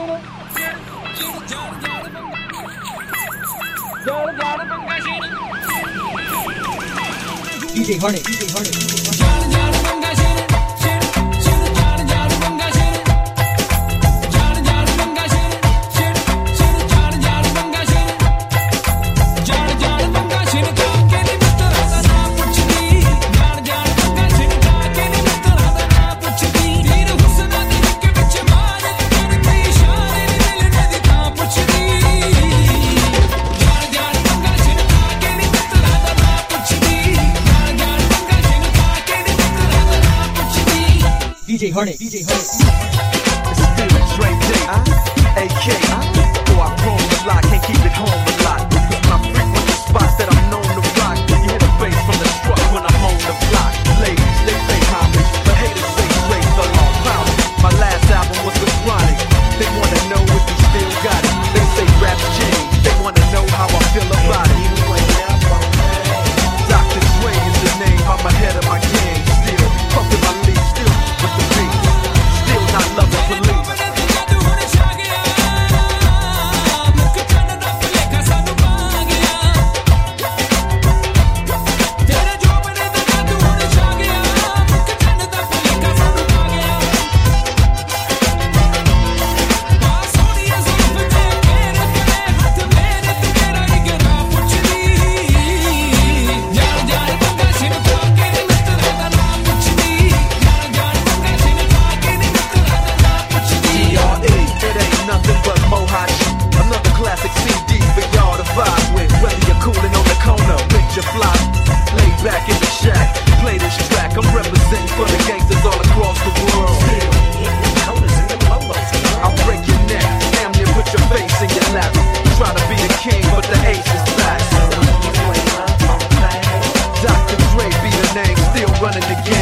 DJ Honey. DJ Honey. DJ Honey. It's still a Dre day, AK. Though I roam a lot, can't keep it home a lot. Cause when I frequent the spots that I'm known to rock, you hear the bass from the truck when I'm on the block. Ladies, they pay homage, but haters say Dre fell off proudly. My last album was The Chronic. They wanna know if you still got it. They say rap's changed. They wanna know how I feel about it. Dr. Dre is the name. I'm ahead of my game. Still pumping my lead, still with the beat. Still not loving police. Running the game.